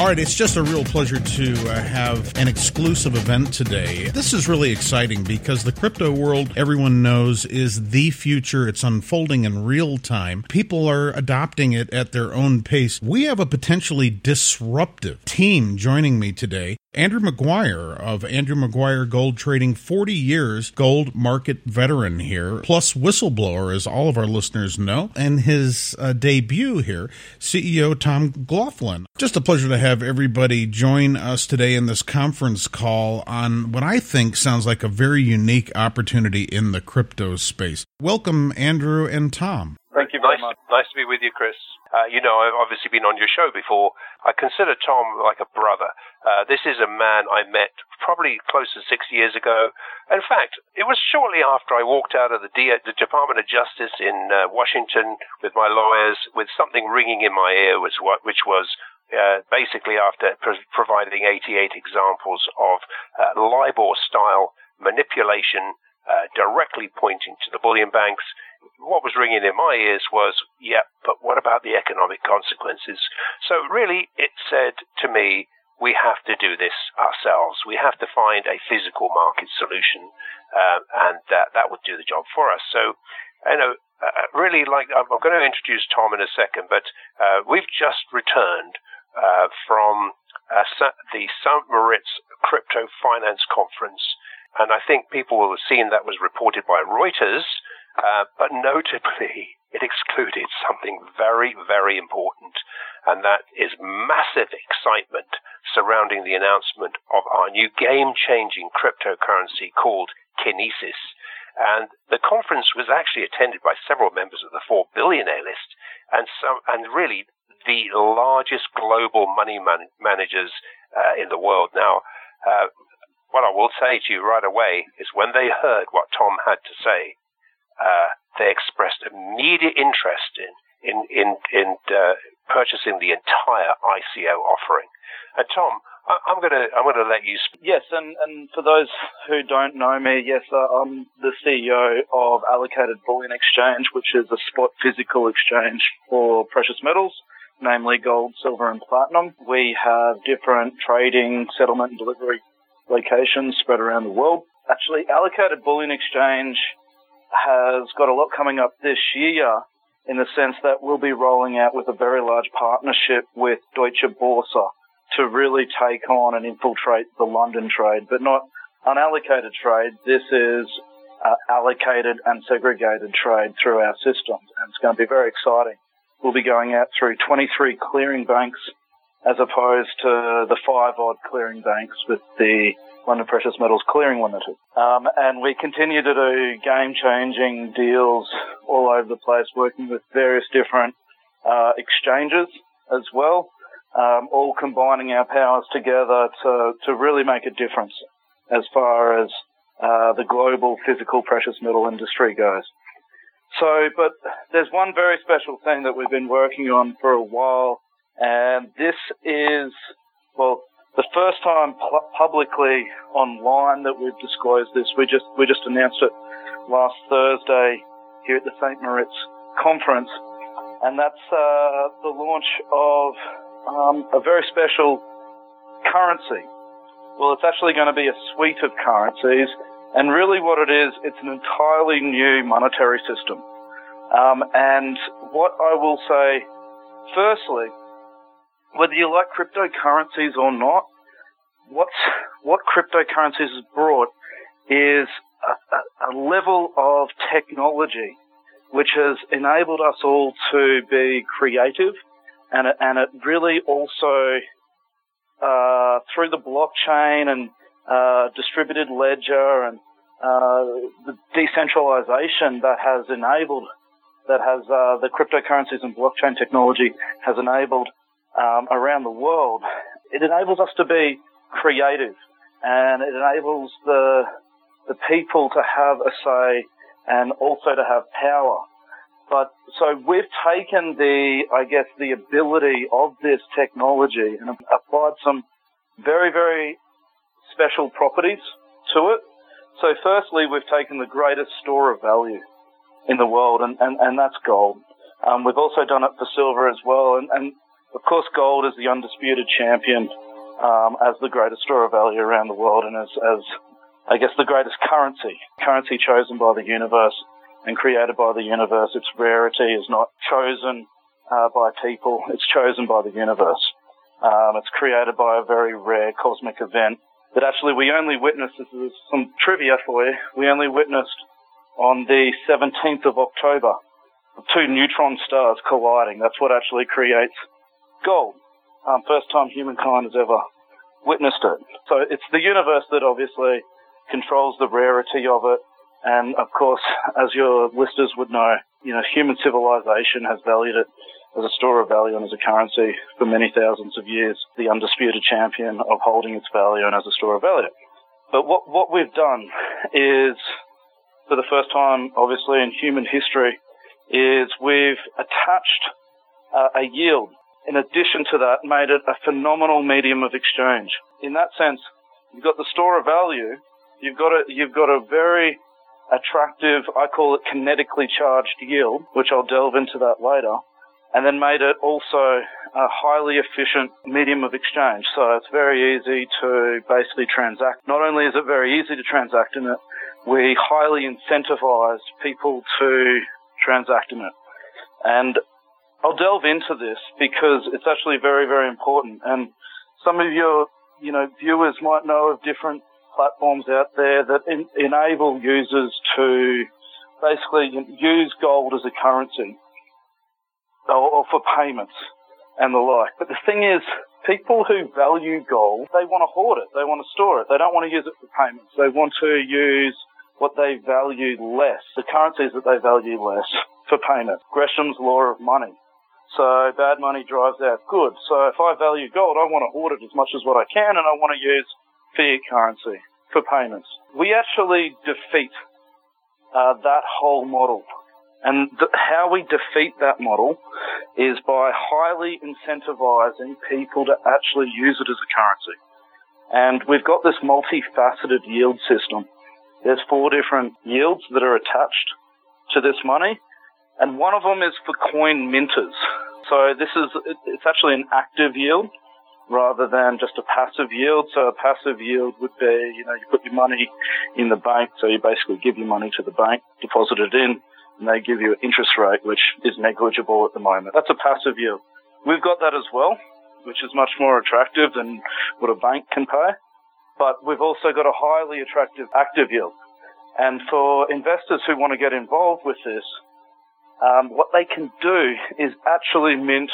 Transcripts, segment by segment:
All right, it's just a real pleasure to have an exclusive event today. This is really exciting because the crypto world, everyone knows, is the future. It's unfolding in real time. People are adopting it at their own pace. We have a potentially disruptive team joining me today. Andrew Maguire of Andrew Maguire Gold Trading, 40 years gold market veteran here, plus whistleblower, as all of our listeners know, and his debut here, CEO Tom Glofflin. Just a pleasure to have everybody join us today in this conference call on what I think sounds like a very unique opportunity in the crypto space. Welcome, Andrew and Tom. Thank you very much. Nice to be with you, Chris. I've obviously been on your show before. I consider Tom like a brother. This is a man I met probably close to 6 years ago. In fact, it was shortly after I walked out of the Department of Justice in Washington with my lawyers, with something ringing in my ear, which was basically after providing 88 examples of LIBOR-style manipulation directly pointing to the bullion banks. What was ringing in my ears was, but what about the economic consequences? So really, it said to me, we have to do this ourselves. We have to find a physical market solution, and that would do the job for us. So, really, I'm going to introduce Tom in a second, but we've just returned from the St. Moritz Crypto Finance Conference, and I think people will have seen that was reported by Reuters. But notably, it excluded something very, very important, and that is massive excitement surrounding the announcement of our new game-changing cryptocurrency called Kinesis. And the conference was actually attended by several members of the 4 billionaire list, and really the largest global money managers in the world. Now, what I will say to you right away is when they heard what Tom had to say, they expressed immediate interest in purchasing the entire ICO offering. And Tom, I'm going to let you speak. Yes, and for those who don't know me, yes, I'm the CEO of Allocated Bullion Exchange, which is a spot physical exchange for precious metals, namely gold, silver, and platinum. We have different trading, settlement, and delivery locations spread around the world. Actually, Allocated Bullion Exchange has got a lot coming up this year in the sense that we'll be rolling out with a very large partnership with Deutsche Börse to really take on and infiltrate the London trade, but not unallocated trade. This is allocated and segregated trade through our systems, and it's going to be very exciting. We'll be going out through 23 clearing banks as opposed to the 5-odd clearing banks with the London Precious Metals Clearing Limited. And we continue to do game-changing deals all over the place, working with various different exchanges as well, all combining our powers together to really make a difference as far as the global physical precious metal industry goes. So, but there's one very special thing that we've been working on for a while, and this is, the first time publicly online that we've disclosed this. We just announced it last Thursday here at the St. Moritz conference, and that's the launch of a very special currency. Well, it's actually going to be a suite of currencies, and really what it is, it's an entirely new monetary system. And what I will say, firstly, whether you like cryptocurrencies or not, what cryptocurrencies has brought is a level of technology which has enabled us all to be creative, and it really also through the blockchain and distributed ledger and the decentralization that has the cryptocurrencies and blockchain technology has enabled around the world. It enables us to be creative, and it enables the people to have a say and also to have power. But so we've taken the ability of this technology and applied some very, very special properties to it. So firstly, we've taken the greatest store of value in the world, and that's gold. We've also done it for silver as well. And Of course, gold is the undisputed champion as the greatest store of value around the world, and as I guess the greatest currency chosen by the universe and created by the universe. Its rarity is not chosen by people, it's chosen by the universe. It's created by a very rare cosmic event that actually we only witnessed, this is some trivia for you, we only witnessed on the 17th of October, two neutron stars colliding. That's what actually creates gold. First time humankind has ever witnessed it. So it's the universe that obviously controls the rarity of it. And of course, as your listeners would know, human civilization has valued it as a store of value and as a currency for many thousands of years, the undisputed champion of holding its value and as a store of value. But what we've done is, for the first time, obviously, in human history, is we've attached a yield. In addition to that, made it a phenomenal medium of exchange. In that sense, you've got the store of value, you've got a very attractive, I call it kinetically charged yield, which I'll delve into that later, and then made it also a highly efficient medium of exchange. So it's very easy to basically transact. Not only is it very easy to transact in it, we highly incentivize people to transact in it. And I'll delve into this because it's actually very, very important. And some of your, viewers might know of different platforms out there that enable users to basically use gold as a currency or for payments and the like. But the thing is, people who value gold, they want to hoard it. They want to store it. They don't want to use it for payments. They want to use what they value less, the currencies that they value less, for payment. Gresham's law of money. So bad money drives out good. So if I value gold, I want to hoard it as much as what I can, and I want to use fiat currency for payments. We actually defeat that whole model. And how we defeat that model is by highly incentivizing people to actually use it as a currency. And we've got this multifaceted yield system. There's 4 different yields that are attached to this money, and one of them is for coin minters. So it's actually an active yield rather than just a passive yield. So a passive yield would be, you put your money in the bank, so you basically give your money to the bank, deposit it in, and they give you an interest rate which is negligible at the moment. That's a passive yield. We've got that as well, which is much more attractive than what a bank can pay. But we've also got a highly attractive active yield. And for investors who want to get involved with this, what they can do is actually mint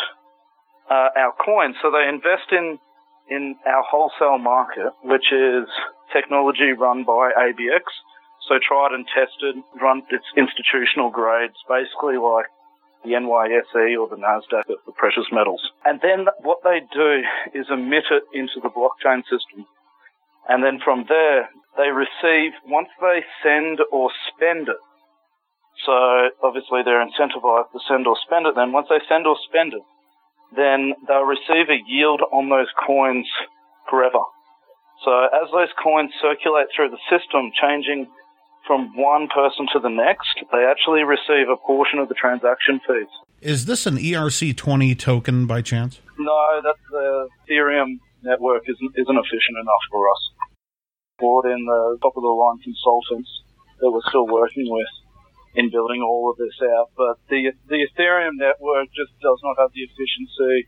our coins. So they invest in our wholesale market, which is technology run by ABX. So tried and tested, run its institutional grades, basically like the NYSE or the NASDAQ of the precious metals. And then what they do is emit it into the blockchain system. And then from there, they receive, once they send or spend it, so obviously they're incentivized to send or spend it, then once they send or spend it, then they'll receive a yield on those coins forever. So as those coins circulate through the system, changing from one person to the next, they actually receive a portion of the transaction fees. Is this an ERC-20 token by chance? No, that's the Ethereum network isn't efficient enough for us. Brought in the top-of-the-line consultants that we're still working with in building all of this out, but the Ethereum network just does not have the efficiency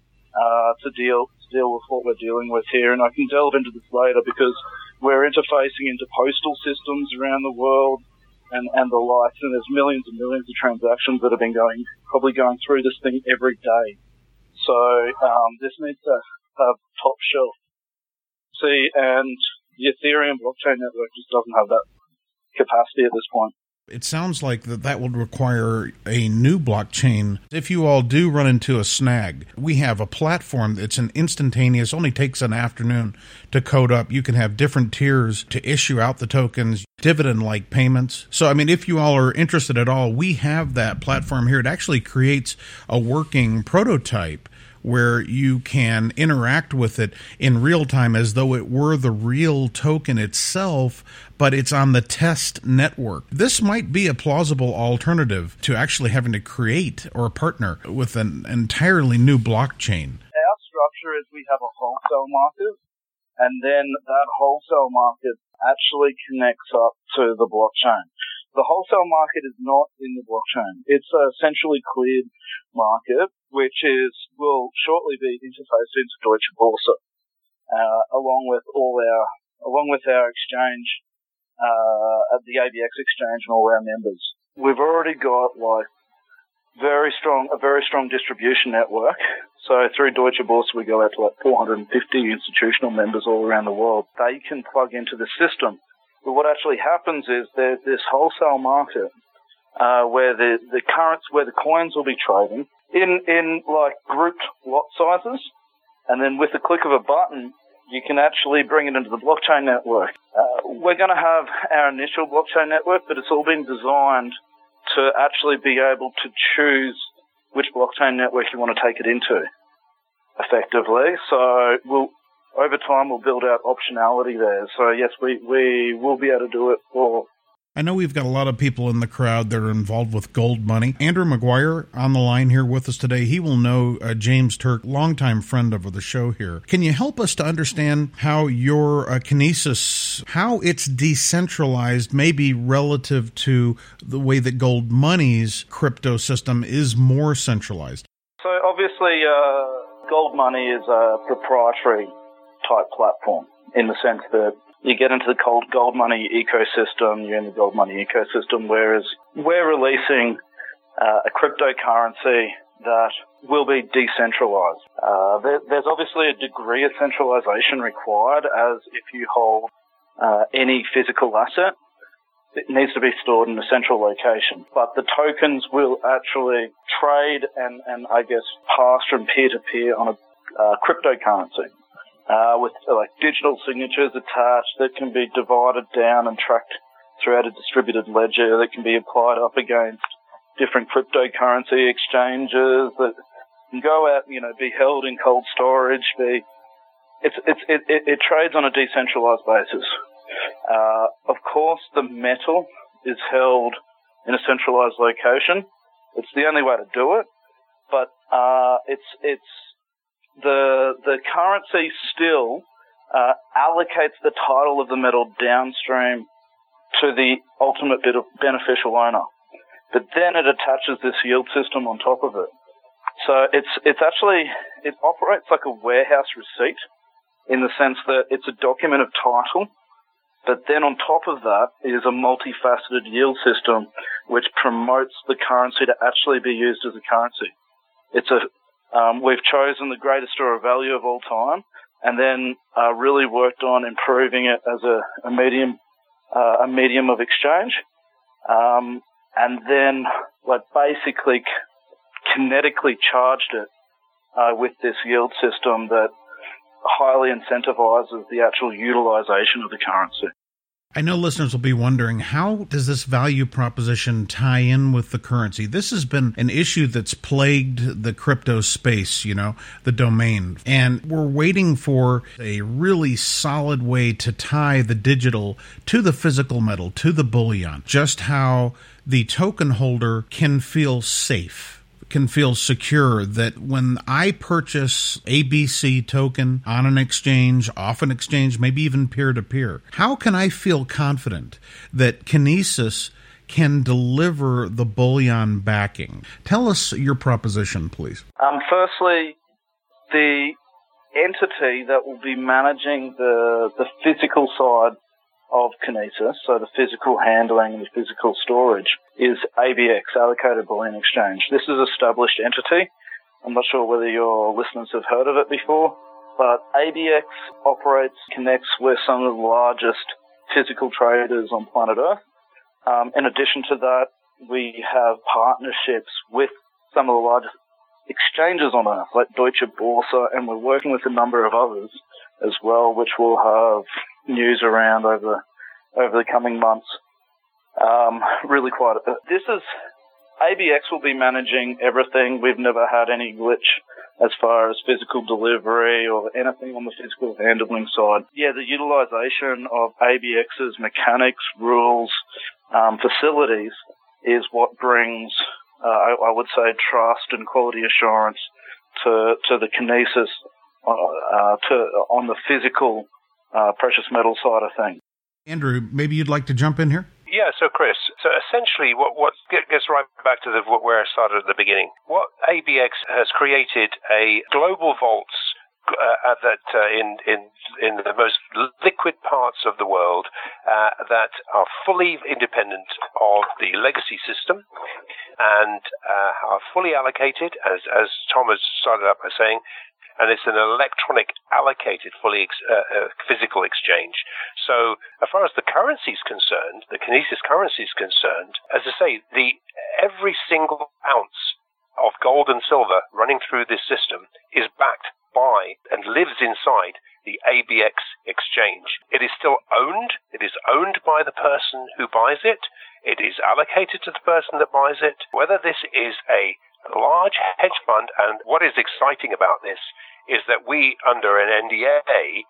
to deal with what we're dealing with here, and I can delve into this later because we're interfacing into postal systems around the world and the likes, and there's millions and millions of transactions that have been probably going through this thing every day. So this needs to have top shelf. And the Ethereum blockchain network just doesn't have that capacity at this point. It sounds like that would require a new blockchain. If you all do run into a snag, we have a platform that's an instantaneous, only takes an afternoon to code up. You can have different tiers to issue out the tokens, dividend-like payments. So, if you all are interested at all, we have that platform here. It actually creates a working prototype where you can interact with it in real time as though it were the real token itself, but it's on the test network. This might be a plausible alternative to actually having to create or partner with an entirely new blockchain. Our structure is we have a wholesale market, and then that wholesale market actually connects up to the blockchain. The wholesale market is not in the blockchain. It's a centrally cleared market, which will shortly be interfaced into Deutsche Börse, along with our exchange, at the ABX exchange and all our members. We've already got a very strong distribution network. So through Deutsche Börse, we go out to 450 institutional members all around the world. They can plug into the system. But what actually happens is there's this wholesale market where the coins will be trading in grouped lot sizes, and then with the click of a button, you can actually bring it into the blockchain network. We're going to have our initial blockchain network, but it's all been designed to actually be able to choose which blockchain network you want to take it into, effectively. So over time, we'll build out optionality there. So yes, we will be able to do it for. I know we've got a lot of people in the crowd that are involved with Gold Money. Andrew McGuire on the line here with us today. He will know James Turk, longtime friend of the show here. Can you help us to understand how your Kinesis, how it's decentralized, maybe relative to the way that Gold Money's crypto system is more centralized? So obviously, Gold Money is a proprietary type platform in the sense that you get into the Gold Money ecosystem, you're in the Gold Money ecosystem, whereas we're releasing a cryptocurrency that will be decentralized. There's obviously a degree of centralization required, as if you hold any physical asset, it needs to be stored in a central location. But the tokens will actually trade and I guess pass from peer to peer on a cryptocurrency. With digital signatures attached that can be divided down and tracked throughout a distributed ledger that can be applied up against different cryptocurrency exchanges that can go out, be held in cold storage. It trades on a decentralized basis. Of course, the metal is held in a centralized location. It's the only way to do it, but the currency still allocates the title of the metal downstream to the ultimate beneficial owner. But then it attaches this yield system on top of it. So it operates like a warehouse receipt in the sense that it's a document of title, but then on top of that is a multifaceted yield system which promotes the currency to actually be used as a currency. We've chosen the greatest store of value of all time, and then really worked on improving it as a medium of exchange, and then basically kinetically charged it with this yield system that highly incentivizes the actual utilization of the currency. I know listeners will be wondering, how does this value proposition tie in with the currency? This has been an issue that's plagued the crypto space, the domain. And we're waiting for a really solid way to tie the digital to the physical metal, to the bullion. Just how the token holder can feel safe, can feel secure that when I purchase ABC token on an exchange, off an exchange, maybe even peer-to-peer, how can I feel confident that Kinesis can deliver the bullion backing? Tell us your proposition, please. Firstly, the entity that will be managing the physical side of Kinesis, so the physical handling and the physical storage, is ABX, Allocated Bullion Exchange. This is an established entity. I'm not sure whether your listeners have heard of it before, but ABX connects with some of the largest physical traders on planet Earth. In addition to that, we have partnerships with some of the largest exchanges on Earth, like Deutsche Börse, and we're working with a number of others as well, which we'll have news around over the coming months. Really quite. ABX will be managing everything. We've never had any glitch as far as physical delivery or anything on the physical handling side. Yeah, the utilization of ABX's mechanics, rules, facilities is what brings, I would say, trust and quality assurance to the Kinesis on the physical precious metal side of things. Andrew, maybe you'd like to jump in here? Yeah, so Chris, essentially what gets right back to where I started at the beginning. What ABX has created a global vaults in the most liquid parts of the world that are fully independent of the legacy system and are fully allocated, as Tom has started out by saying, and it's an electronic allocated fully physical exchange. So as far as the currency is concerned, the Kinesis currency is concerned, as I say, every single ounce of gold and silver running through this system is backed by and lives inside the ABX exchange. It is still owned. It is owned by the person who buys it. It is allocated to the person that buys it. Whether this is a large hedge fund, and what is exciting about this is that we, under an NDA,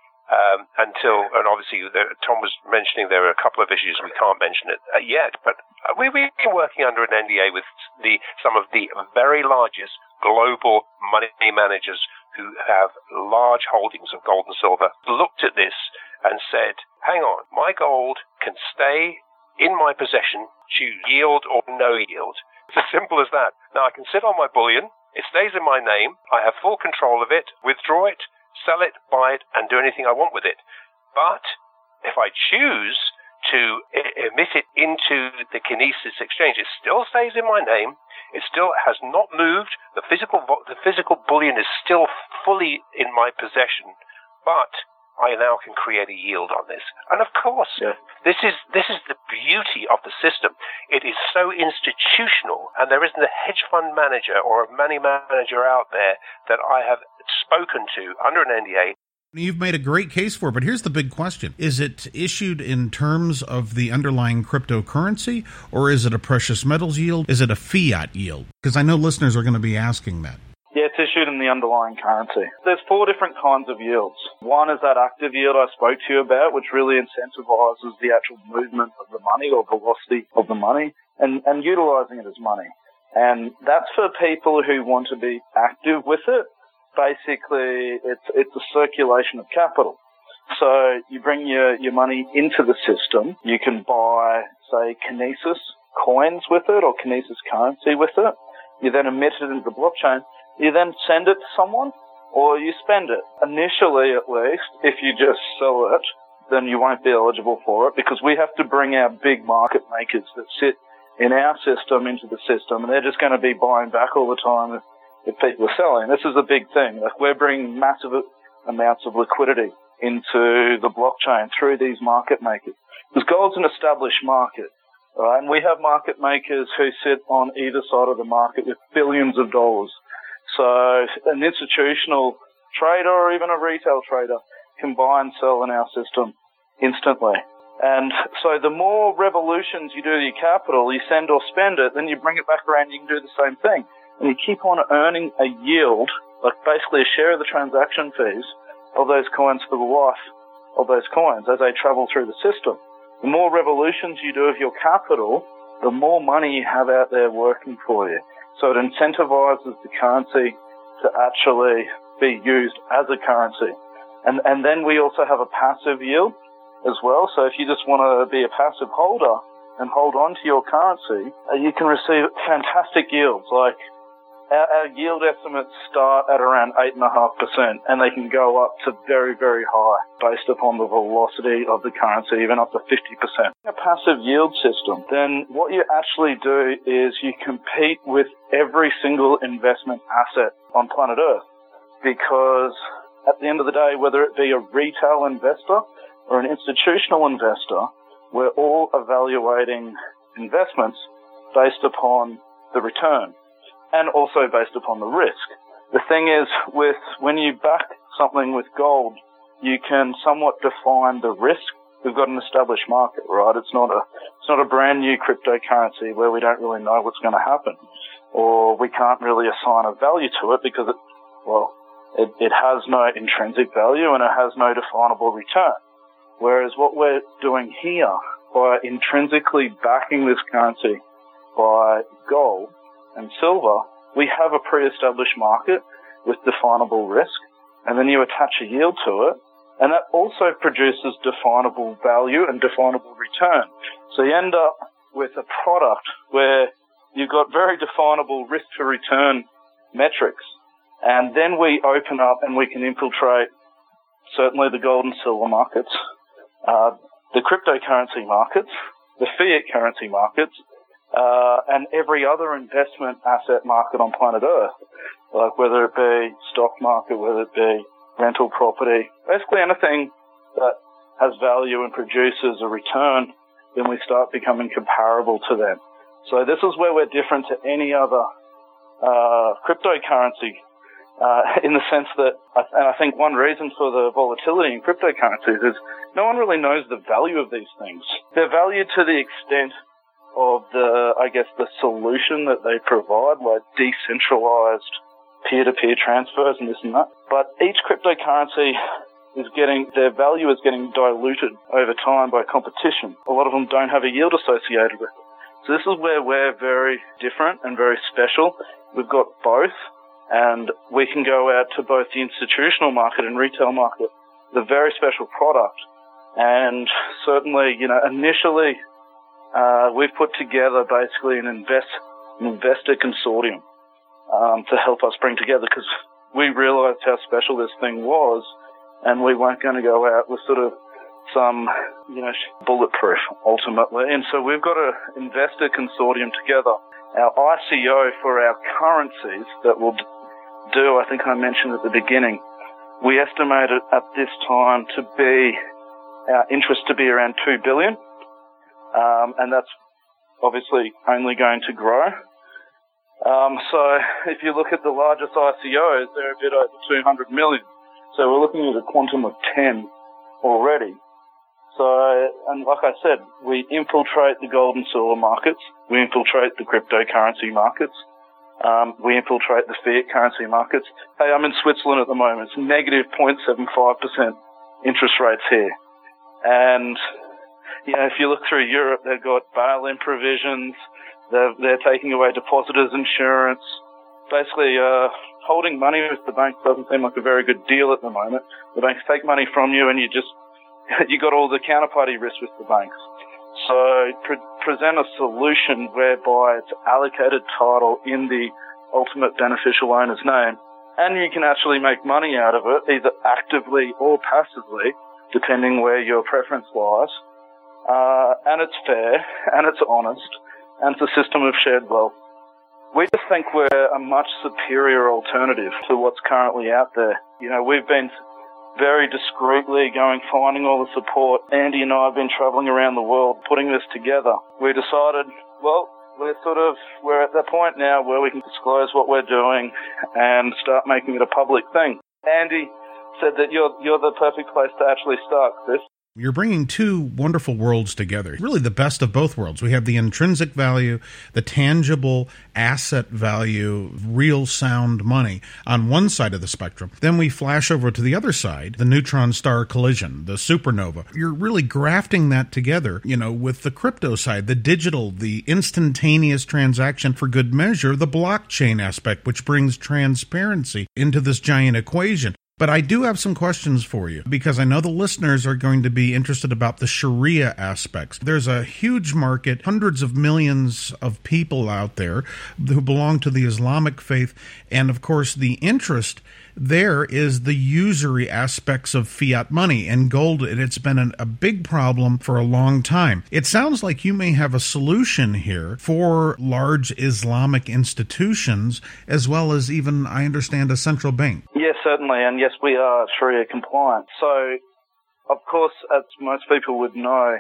and obviously Tom was mentioning there are a couple of issues we can't mention it yet, but we've been working under an NDA with some of the very largest global money managers who have large holdings of gold and silver, looked at this and said, hang on, my gold can stay in my possession, choose yield or no yield. It's as simple as that. Now, I can sit on my bullion. It stays in my name. I have full control of it, withdraw it, sell it, buy it, and do anything I want with it. But if I choose to emit it into the Kinesis exchange, it still stays in my name. It still has not moved. The physical bullion is still fully in my possession, but I now can create a yield on this. And of course, this is the beauty of the system. It is so institutional, and there isn't a hedge fund manager or a money manager out there that I have spoken to under an NDA. You've made a great case for it, but here's the big question. Is it issued in terms of the underlying cryptocurrency, or is it a precious metals yield? Is it a fiat yield? Because I know listeners are going to be asking that. Yeah, it's issued in the underlying currency. There's 4 different kinds of yields. One is that active yield I spoke to you about, which really incentivizes the actual movement of the money or velocity of the money and utilizing it as money. And that's for people who want to be active with it. Basically, it's a circulation of capital. So you bring your money into the system. You can buy, say, Kinesis coins with it or Kinesis currency with it. You then emit it into the blockchain. You then send it to someone or you spend it. Initially, at least, if you just sell it, then you won't be eligible for it because we have to bring our big market makers that sit in our system into the system, and they're just going to be buying back all the time if people are selling. This is a big thing. Like, we're bringing massive amounts of liquidity into the blockchain through these market makers. Because gold's an established market, right? And we have market makers who sit on either side of the market with billions of dollars. So an institutional trader or even a retail trader can buy and sell in our system instantly. And so the more revolutions you do to your capital, you send or spend it, then you bring it back around, you can do the same thing. And you keep on earning a yield, like basically a share of the transaction fees of those coins for the life of those coins as they travel through the system. The more revolutions you do of your capital, the more money you have out there working for you. So it incentivizes the currency to actually be used as a currency. And then we also have a passive yield as well. So if you just want to be a passive holder and hold on to your currency, you can receive fantastic yields. Like, our yield estimates start at around 8.5%, and they can go up to very, very high based upon the velocity of the currency, even up to 50%. In a passive yield system, then what you actually do is you compete with every single investment asset on planet Earth, because at the end of the day, whether it be a retail investor or an institutional investor, we're all evaluating investments based upon the return, and also based upon the risk. The thing is, when you back something with gold, you can somewhat define the risk. We've got an established market, right? It's not a brand new cryptocurrency where we don't really know what's going to happen, or we can't really assign a value to it because well, it has no intrinsic value and it has no definable return. Whereas what we're doing here, by intrinsically backing this currency by gold and silver, we have a pre-established market with definable risk, and then you attach a yield to it, and that also produces definable value and definable return. So you end up with a product where you've got very definable risk to return metrics, and then we open up and we can infiltrate certainly the gold and silver markets, the cryptocurrency markets, the fiat currency markets, and every other investment asset market on planet Earth, like whether it be stock market, whether it be rental property, basically anything that has value and produces a return, then we start becoming comparable to them. So this is where we're different to any other cryptocurrency, in the sense that, and I think one reason for the volatility in cryptocurrencies is no one really knows the value of these things. They're valued to the extent of the solution that they provide, like decentralized peer-to-peer transfers and this and that. But each cryptocurrency their value is getting diluted over time by competition. A lot of them don't have a yield associated with it. So this is where we're very different and very special. We've got both, and we can go out to both the institutional market and retail market with a very special product. And certainly, initially, we've put together basically an investor consortium to help us bring together, because we realized how special this thing was, and we weren't going to go out with sort of some, bulletproof ultimately. And so we've got an investor consortium together. Our ICO for our currencies that will do, I think I mentioned at the beginning, we estimate it at this time to be, our interest to be around $2 billion. And that's obviously only going to grow. So if you look at the largest ICOs, they're a bit over 200 million. So we're looking at a quantum of 10 already. So, and like I said, we infiltrate the gold and silver markets. We infiltrate the cryptocurrency markets. We infiltrate the fiat currency markets. Hey, I'm in Switzerland at the moment. It's negative 0.75% interest rates here. And, if you look through Europe, they've got bail-in provisions. They're taking away depositors' insurance. Basically, holding money with the bank doesn't seem like a very good deal at the moment. The banks take money from you, and you got all the counterparty risk with the banks. So present a solution whereby it's allocated title in the ultimate beneficial owner's name, and you can actually make money out of it, either actively or passively, depending where your preference lies. And it's fair, and it's honest, and it's a system of shared wealth. We just think we're a much superior alternative to what's currently out there. We've been very discreetly finding all the support. Andy and I have been traveling around the world putting this together. We decided, well, we're at that point now where we can disclose what we're doing and start making it a public thing. Andy said that you're the perfect place to actually start, Chris. You're bringing two wonderful worlds together, really the best of both worlds. We have the intrinsic value, the tangible asset value, real sound money on one side of the spectrum. Then we flash over to the other side, the neutron star collision, the supernova. You're really grafting that together, with the crypto side, the digital, the instantaneous transaction for good measure, the blockchain aspect, which brings transparency into this giant equation. But I do have some questions for you, because I know the listeners are going to be interested about the Sharia aspects. There's a huge market, hundreds of millions of people out there who belong to the Islamic faith, and of course the interest there is the usury aspects of fiat money and gold, and it's been a big problem for a long time. It sounds like you may have a solution here for large Islamic institutions, as well as even, I understand, a central bank. Yes, certainly, and yes, we are Sharia compliant. So, of course, as most people would know,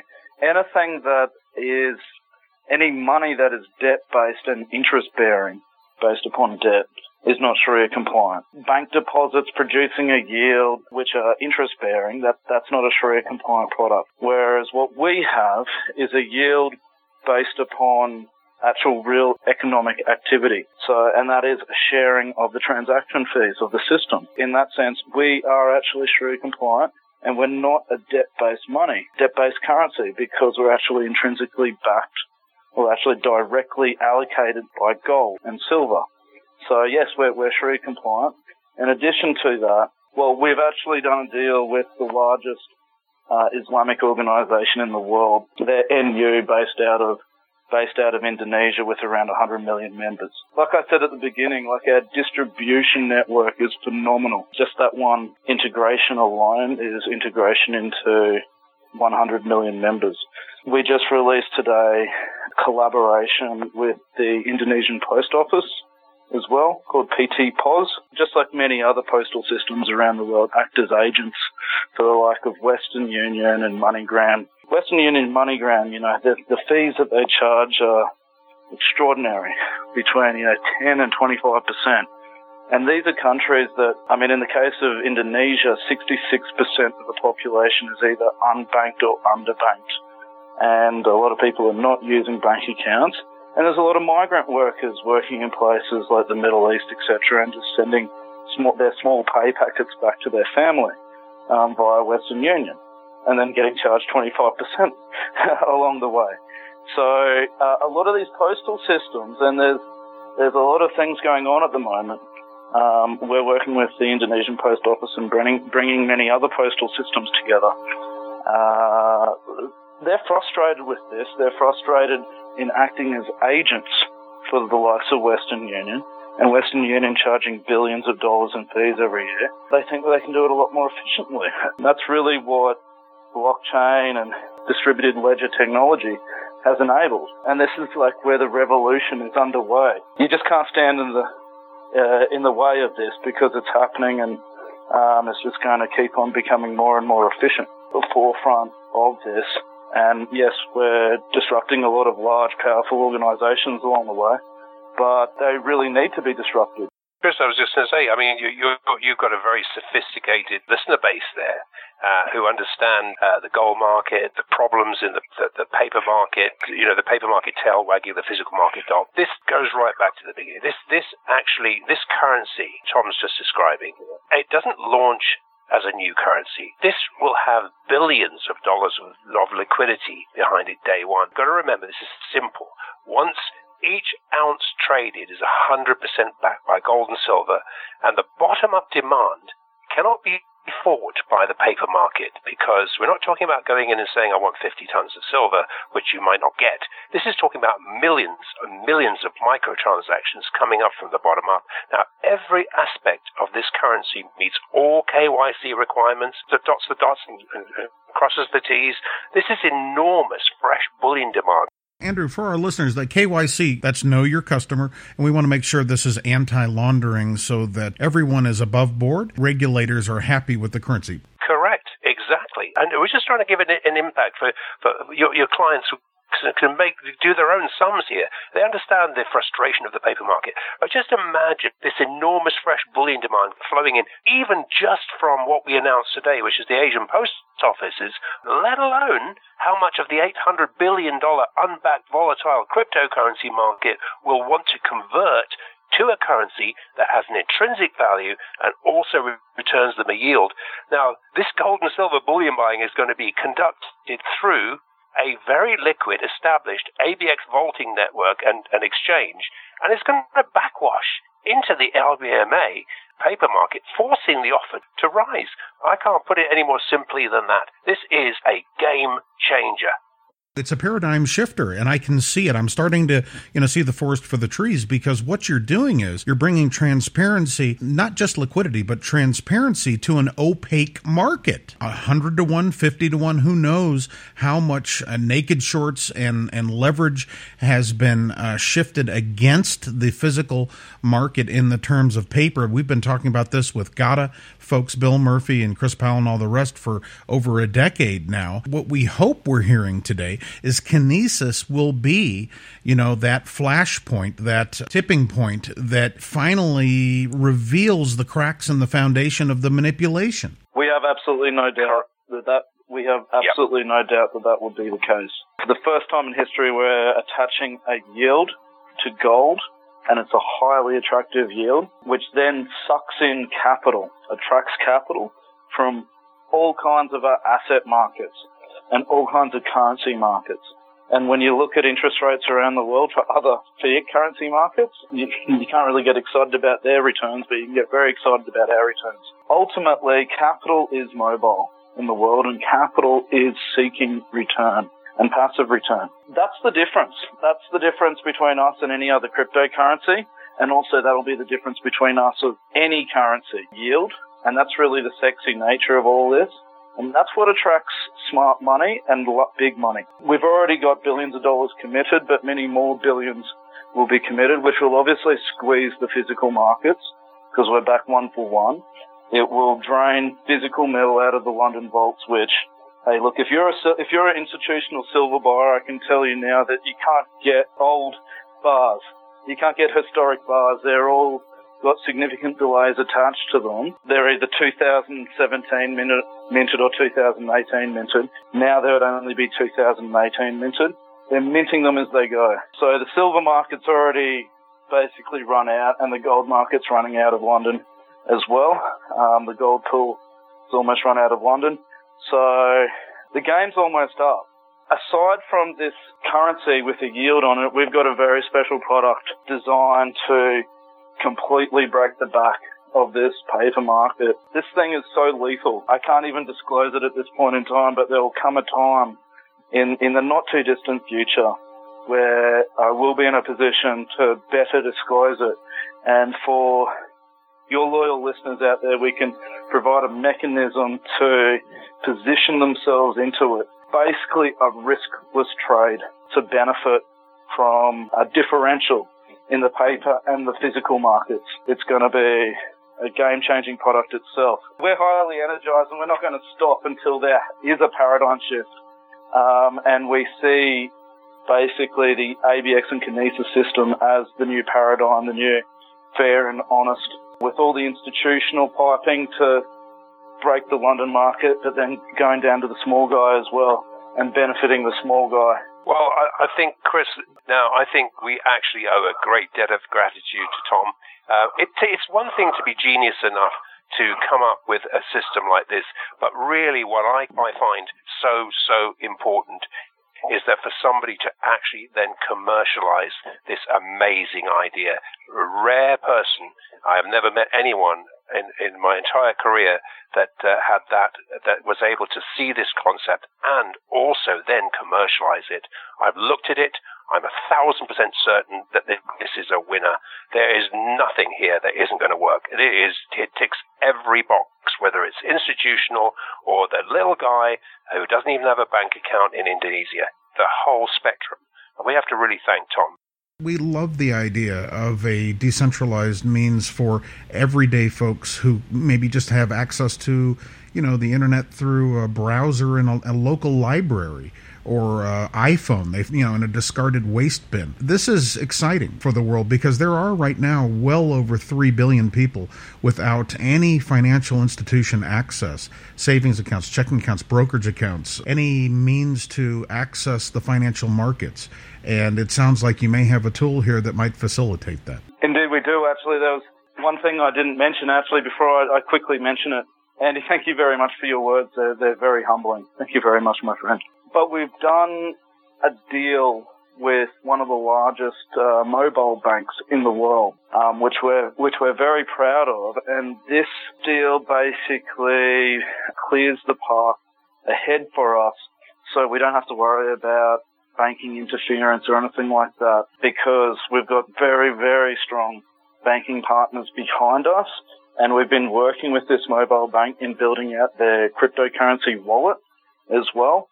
any money that is debt-based and interest-bearing, based upon debt, is not Sharia compliant. Bank deposits producing a yield which are interest bearing, that's not a Sharia compliant product. Whereas what we have is a yield based upon actual real economic activity. So, and that is a sharing of the transaction fees of the system. In that sense, we are actually Shrew compliant, and we're not a debt-based currency, because we're actually intrinsically backed, or actually directly allocated by gold and silver. So yes, we're Shrew compliant. In addition to that, well, we've actually done a deal with the largest Islamic organization in the world. They're NU, based out of Indonesia, with around 100 million members. Like I said at the beginning, like, our distribution network is phenomenal. Just that one integration alone is integration into 100 million members. We just released today a collaboration with the Indonesian Post Office as well, called PT POS. Just like many other postal systems around the world, act as agents for the like of Western Union and MoneyGram. Western Union and MoneyGram, the fees that they charge are extraordinary, between 10 and 25%. And these are countries that, in the case of Indonesia, 66% of the population is either unbanked or underbanked. And a lot of people are not using bank accounts. And there's a lot of migrant workers working in places like the Middle East, etc., and just sending their small pay packets back to their family via Western Union, and then getting charged 25% along the way. So a lot of these postal systems, and there's a lot of things going on at the moment. We're working with the Indonesian Post Office and bringing many other postal systems together. They're frustrated with this. They're frustrated in acting as agents for the likes of Western Union, and Western Union charging billions of dollars in fees every year. They think that they can do it a lot more efficiently. That's really what blockchain and distributed ledger technology has enabled. And this is like where the revolution is underway. You just can't stand in the way of this, because it's happening, and it's just going to keep on becoming more and more efficient. The forefront of this. And yes, we're disrupting a lot of large, powerful organizations along the way, but they really need to be disrupted. Chris, I was just going to say, you've got a very sophisticated listener base there who understand the gold market, the problems in the paper market, the paper market tail wagging the physical market dog. This goes right back to the beginning. This currency Tom's just describing, it doesn't launch as a new currency. This will have billions of dollars of liquidity behind it day one. Got to remember, this is simple. Once each ounce traded is 100% backed by gold and silver, and the bottom-up demand cannot be fought by the paper market, because we're not talking about going in and saying, I want 50 tons of silver, which you might not get. This is talking about millions and millions of microtransactions coming up from the bottom up. Now, every aspect of this currency meets all KYC requirements, dots the dots and crosses the T's. This is enormous fresh bullion demand. Andrew, for our listeners, that KYC, that's know your customer, and we want to make sure this is anti-laundering so that everyone is above board. Regulators are happy with the currency. Correct, exactly. And we're just trying to give it an impact for your clients who can do their own sums here. They understand the frustration of the paper market. But just imagine this enormous fresh bullion demand flowing in, even just from what we announced today, which is the Asian Post Offices, let alone how much of the $800 billion unbacked volatile cryptocurrency market will want to convert to a currency that has an intrinsic value and also returns them a yield. Now, this gold and silver bullion buying is going to be conducted through a very liquid, established ABX vaulting network and exchange, and it's going to backwash into the LBMA paper market, forcing the offer to rise. I can't put it any more simply than that. This is a game changer. It's a paradigm shifter, and I can see it. I'm starting to, see the forest for the trees, because what you're doing is you're bringing transparency, not just liquidity, but transparency to an opaque market. 100 to 1, 50 to 1, who knows how much naked shorts and leverage has been shifted against the physical market in the terms of paper. We've been talking about this with GATA folks, Bill Murphy and Chris Powell and all the rest, for over a decade now. What we hope we're hearing today is Kinesis will be, that flashpoint, that tipping point that finally reveals the cracks in the foundation of the manipulation. We have absolutely no doubt that We have absolutely no doubt that that would be the case. For the first time in history, we're attaching a yield to gold, and it's a highly attractive yield, which then sucks in capital, attracts capital from all kinds of asset markets and all kinds of currency markets. And when you look at interest rates around the world for other fiat currency markets, you can't really get excited about their returns, but you can get very excited about our returns. Ultimately, capital is mobile in the world, and capital is seeking return and passive return. That's the difference. That's the difference between us and any other cryptocurrency, and also that'll be the difference between us and any currency. Yield, and that's really the sexy nature of all this. And that's what attracts smart money and big money. We've already got billions of dollars committed, but many more billions will be committed, which will obviously squeeze the physical markets because we're back 1-for-1. It will drain physical metal out of the London vaults, which, hey, look, if you're an institutional silver buyer, I can tell you now that you can't get old bars. You can't get historic bars. They're all got significant delays attached to them. They're either 2017 minted or 2018 minted. Now they would only be 2018 minted. They're minting them as they go. So the silver market's already basically run out, and the gold market's running out of London as well. The gold pool is almost run out of London. So the game's almost up. Aside from this currency with a yield on it, we've got a very special product designed to completely break the back of this paper market. This thing is so lethal. I can't even disclose it at this point in time, but there will come a time in the not too distant future where I will be in a position to better disclose it. And for your loyal listeners out there, we can provide a mechanism to position themselves into it. Basically a riskless trade to benefit from a differential in the paper and the physical markets. It's going to be a game-changing product itself. We're highly energized, and we're not going to stop until there is a paradigm shift. And we see basically the ABX and Kinesis system as the new paradigm, the new fair and honest, with all the institutional piping to break the London market, but then going down to the small guy as well and benefiting the small guy. Well, I think, Chris, now I think we actually owe a great debt of gratitude to Tom. It's one thing to be genius enough to come up with a system like this, but really what I find so important is that for somebody to actually then commercialize this amazing idea. A rare person, I have never met anyone in my entire career that was able to see this concept and also then commercialize it. I've looked at it. I'm 1,000% certain that this is a winner. There is nothing here that isn't going to work. It ticks every box, whether it's institutional or the little guy who doesn't even have a bank account in Indonesia. The whole spectrum. And we have to really thank Tom. We love the idea of a decentralized means for everyday folks who maybe just have access to, the internet through a browser in a local library or iPhone, in a discarded waste bin. This is exciting for the world because there are right now well over 3 billion people without any financial institution access, savings accounts, checking accounts, brokerage accounts, any means to access the financial markets. And it sounds like you may have a tool here that might facilitate that. Indeed, we do, actually. There was one thing I didn't mention, actually, before I quickly mention it. Andy, thank you very much for your words. They're very humbling. Thank you very much, my friend. But we've done a deal with one of the largest mobile banks in the world, which we're very proud of. And this deal basically clears the path ahead for us so we don't have to worry about banking interference or anything like that, because we've got very, very strong banking partners behind us, and we've been working with this mobile bank in building out their cryptocurrency wallet as well.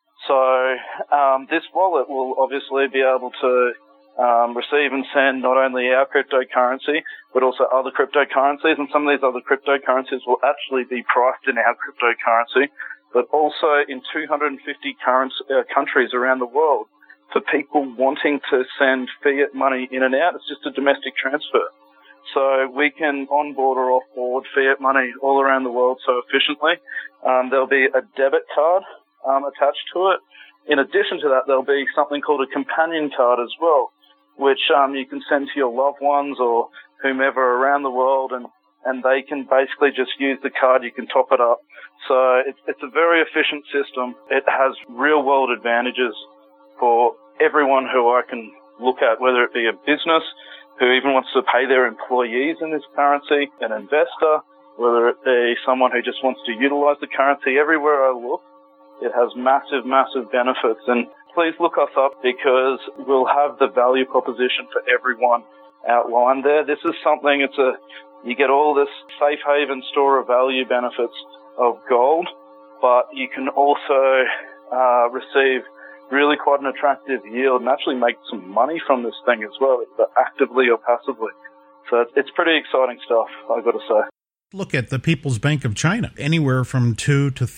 So this wallet will obviously be able to receive and send not only our cryptocurrency, but also other cryptocurrencies, and some of these other cryptocurrencies will actually be priced in our cryptocurrency, but also in 250 countries around the world. For people wanting to send fiat money in and out, it's just a domestic transfer. So we can onboard or offboard fiat money all around the world so efficiently. There'll be a debit card attached to it. In addition to that, there'll be something called a companion card as well, which you can send to your loved ones or whomever around the world, and they can basically just use the card. You can top it up. So it's a very efficient system. It has real-world advantages for everyone who I can look at, whether it be a business who even wants to pay their employees in this currency, an investor, whether it be someone who just wants to utilize the currency. Everywhere I look, it has massive, massive benefits. And please look us up because we'll have the value proposition for everyone outlined there. This is something, you get all this safe haven store of value benefits of gold, but you can also receive really quite an attractive yield and actually make some money from this thing as well, actively or passively. So it's pretty exciting stuff, I've got to say. Look at the People's Bank of China, anywhere from 2 to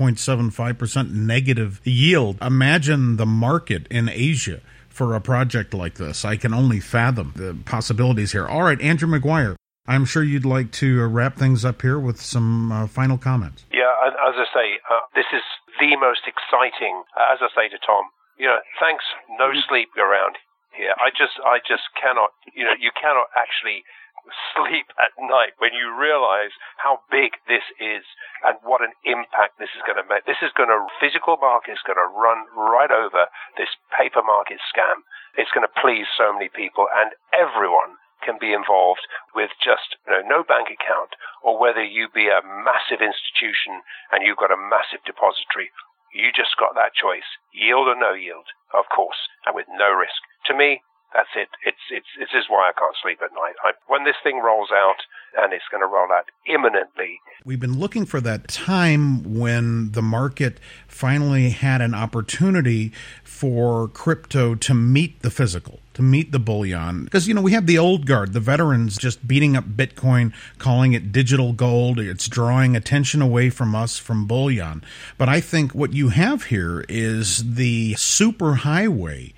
3.75% negative yield. Imagine the market in Asia for a project like this. I can only fathom the possibilities here. All right, Andrew Maguire, I'm sure you'd like to wrap things up here with some final comments. Yeah, as I say, this is the most exciting, as I say to Tom, thanks, no sleep around here. I just cannot, you cannot actually sleep at night when you realize how big this is and what an impact this is going to make. Physical market is going to run right over this paper market scam. It's going to please so many people, and everyone can be involved with just no bank account, or whether you be a massive institution and you've got a massive depository. You just got that choice, yield or no yield, of course, and with no risk. To me, that's it. This is why I can't sleep at night. When this thing rolls out, and it's going to roll out imminently. We've been looking for that time when the market finally had an opportunity for crypto to meet the physical, to meet the bullion. Because, we have the old guard, the veterans just beating up Bitcoin, calling it digital gold. It's drawing attention away from us, from bullion. But I think what you have here is the super highway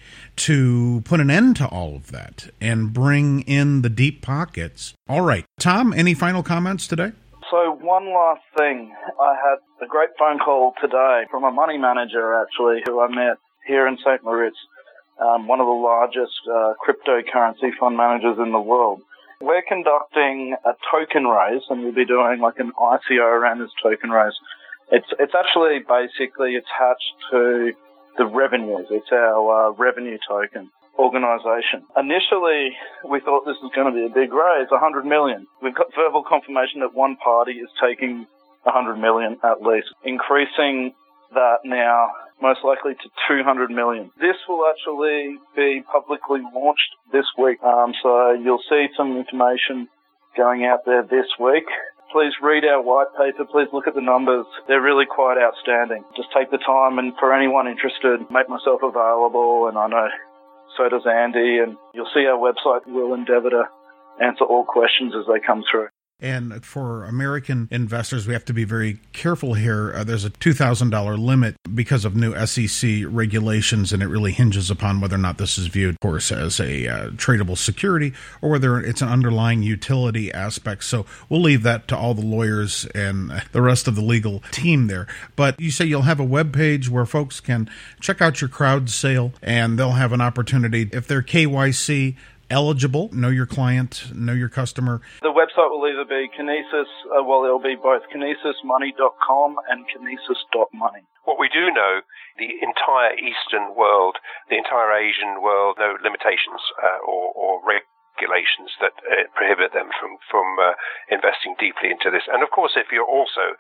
to put an end to all of that and bring in the deep pockets. All right. Tom, any final comments today? So one last thing. I had a great phone call today from a money manager, actually, who I met here in St. Moritz, one of the largest cryptocurrency fund managers in the world. We're conducting a token raise, and we'll be doing like an ICO around this token raise. It's actually basically attached to the revenues. It's our revenue token organization. Initially, we thought this was going to be a big raise, 100 million. We've got verbal confirmation that one party is taking 100 million at least, increasing that now most likely to 200 million. This will actually be publicly launched this week. So you'll see some information going out there this week. Please read our white paper. Please look at the numbers. They're really quite outstanding. Just take the time, and for anyone interested, make myself available, and I know so does Andy, and you'll see our website. We'll endeavor to answer all questions as they come through. And for American investors, we have to be very careful here. There's a $2,000 limit because of new SEC regulations, and it really hinges upon whether or not this is viewed, of course, as a tradable security or whether it's an underlying utility aspect. So we'll leave that to all the lawyers and the rest of the legal team there. But you say you'll have a web page where folks can check out your crowd sale, and they'll have an opportunity, if they're KYC eligible, know your client, know your customer. The website will either be Kinesis, it'll be both kinesismoney.com and kinesis.money. What we do know, the entire Eastern world, the entire Asian world, no limitations or regulations that prohibit them from investing deeply into this. And of course, if you're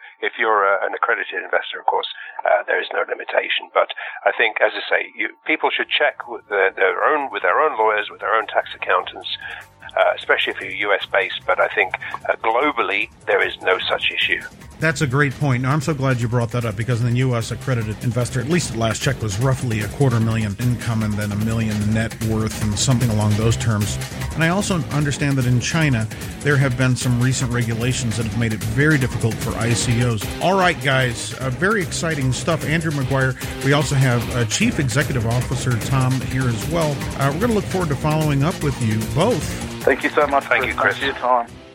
an accredited investor, of course, there is no limitation. But I think, as I say, people should check with their own lawyers, with their own tax accountants, especially if you're US-based. But I think globally, there is no such issue. That's a great point. Now, I'm so glad you brought that up, because in the U.S., accredited investor, at least at last check, was roughly $250,000 income and then $1 million net worth and something along those terms. And I also understand that in China, there have been some recent regulations that have made it very difficult for ICOs. All right, guys, very exciting stuff. Andrew Maguire. We also have Chief Executive Officer Tom here as well. We're going to look forward to following up with you both Thank you so much. Thank you, Chris. Thanks for your time.